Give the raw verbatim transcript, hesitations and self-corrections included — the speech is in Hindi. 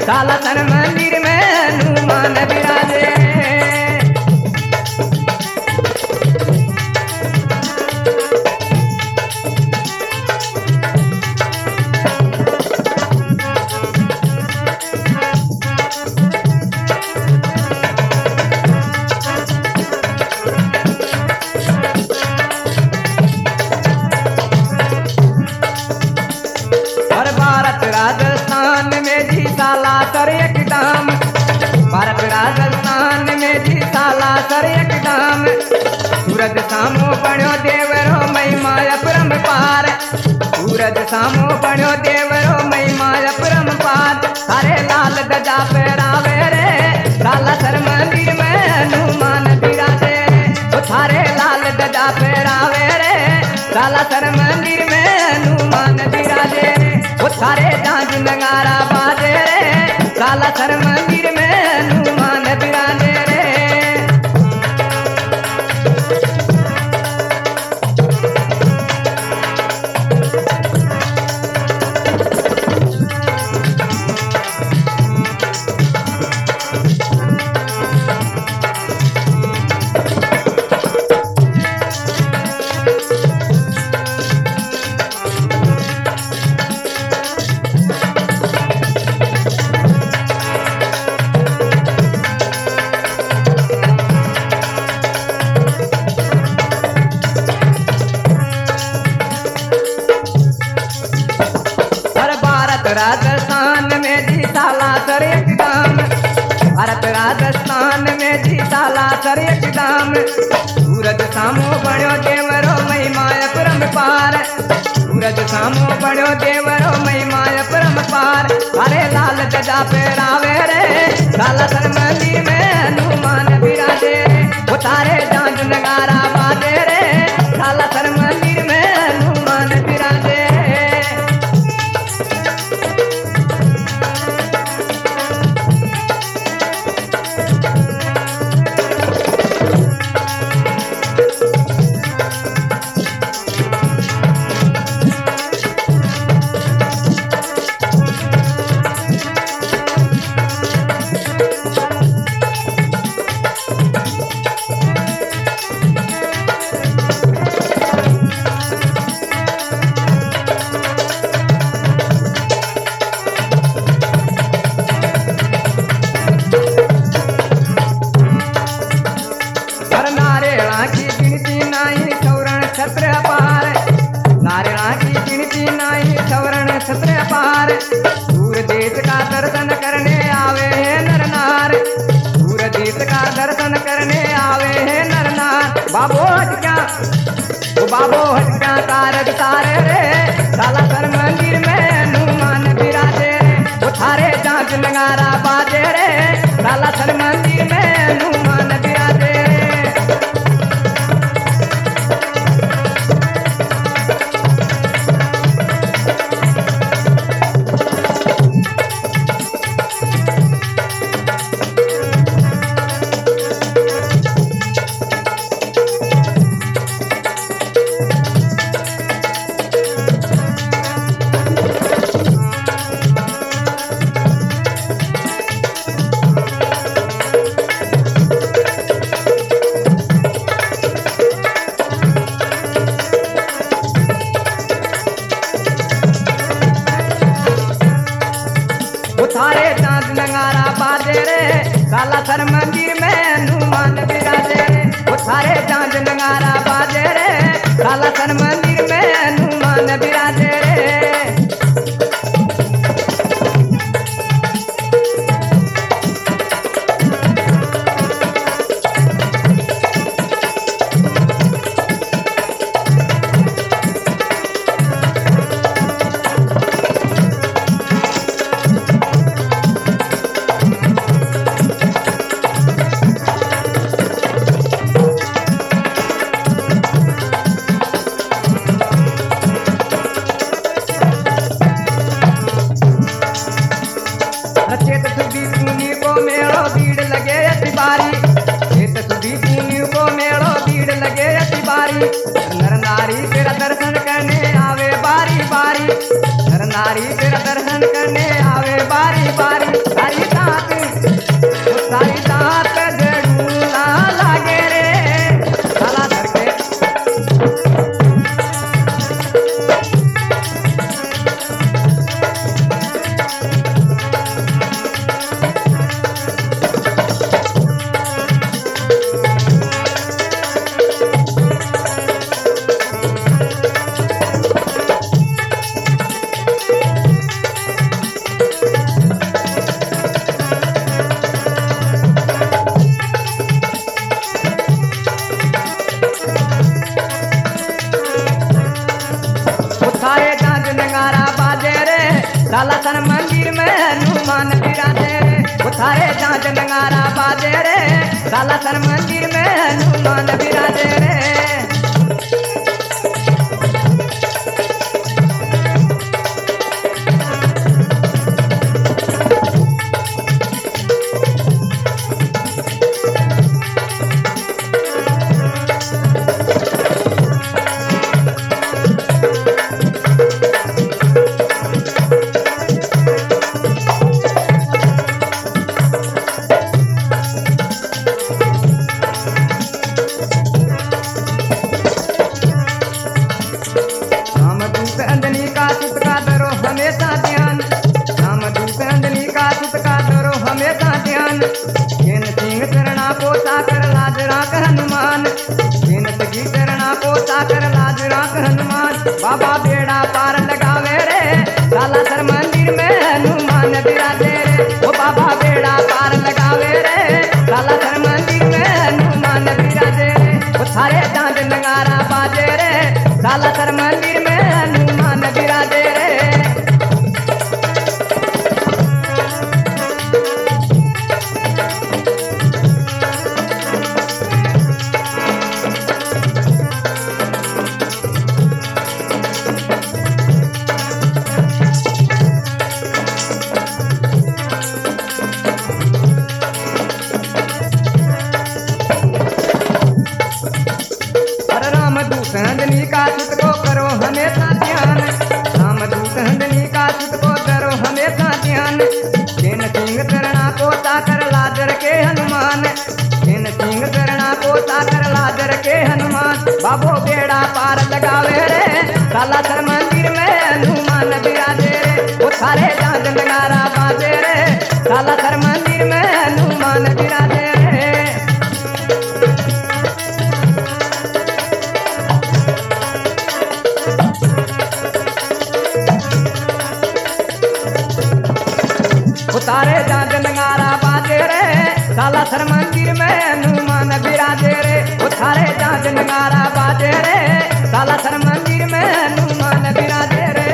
सालासर मंदिर में हनुमान विराजे। और भारत राजस्थान में जी सालासर एक धाम, भारत राजस्थान में जी सालासर एक धाम। सूरज सामो बण्यो देवरो महिमा अपरंपार, सूरज सामो बण्यो देवरो महिमा अपरंपार। हरे लाल ध्वजा फहरावे रे सालासर मंदिर में हनुमान विराजे। ओ थारे लाल ध्वजा फहरावे रे सालासर मंदिर में हनुमान विराजे। वो थारे झांझ नगारा बाजे रे सालासर मंदिर में हनुमान विराजे रे। राजस्थान में जी सालासर एक धाम, भारत राजस्थान में जी सालासर एक धाम। सूरज सामो बण्यो देवरो महिमा अपरंपार, सूरज सामो बण्यो देवरो महिमा अपरंपार। हरे लाल ध्वजा फहरावे रे सालासर मंदिर में हनुमान विराजे। वो तारे झांझ नगारा बाजे रे सालासर मंदिर में हनुमान विराजे। छत्र अपार, नारायणा की गिनती नहीं सवर्ण छत्र अपार। दूर देश का दर्शन करने आवे हैं नर नार, दूर देश का दर्शन करने आवे हैं नर नार। बाबो हट क्या, ओ बाबो हट क्या तारक तारे रे सालासर मंदिर में हनुमान विराजे रे। वो थारे झांझ नगारा बाजे रे सालासर मंदिर में हनुमान विराजे। थारे झांझ नगारा बाजे रे सालासर मंदिर में हनुमान विराजे। वो थारे झांझ नगारा बाजे रे सालासर मंदिर में हनुमान विराजे रे। आवे बारी बारी सारी दांत ओ सारी दांत जड़ूला लागे रे साला धर के सारे जांच नगारा बाजे रे साला सन मंदिर में हनुमान बिराजे रे वो सारे जांच नगारा बाजे रे साला सन मंदिर में हनुमान बिराजे रे नाम धूप अंजनी का सुत का धरो हमेशा ध्यान नाम धूप अंजनी का सुत का धरो हमेशा ध्यान जिन सिंह चरणा को साकर लाज राख हनुमान जिन सगी चरणा को साकर लाज राख हनुमान बाबा बेड़ा पार लगावे रे साला सर मंदिर में हनुमान बिराजे रे ओ बाबा बेड़ा पार लगावे रे साला सर मंदिर में हनुमान बिराजे रे ओ सारे चांद नगारा बाजे रे साला सर मंदिर में हनुमान बिराजे रे अरे राम दूत हंदनी का सुत को करो हमेशा ध्यान राम दूत हंदनी का सुत को करो हमेशा ध्यान जिन सिंह चरणा को ताकर लाजर के हनुमान जिन सिंह चरणा को ताकर लाजर के हनुमान बाबो बेड़ा पार लगावे रे साला सर मंदिर में हनुमान बिराजे रे वो सारे जांच नगारा बाजे रे साला सर मंदिर में हनुमान बिराजे रे उतारे जांच नगारा बाजे रे साला सर मंदिर में हनुमान बिराजे रे उतारे जांच नगारा बाजे रे साला सर मंदिर में हनुमान बिराजे रे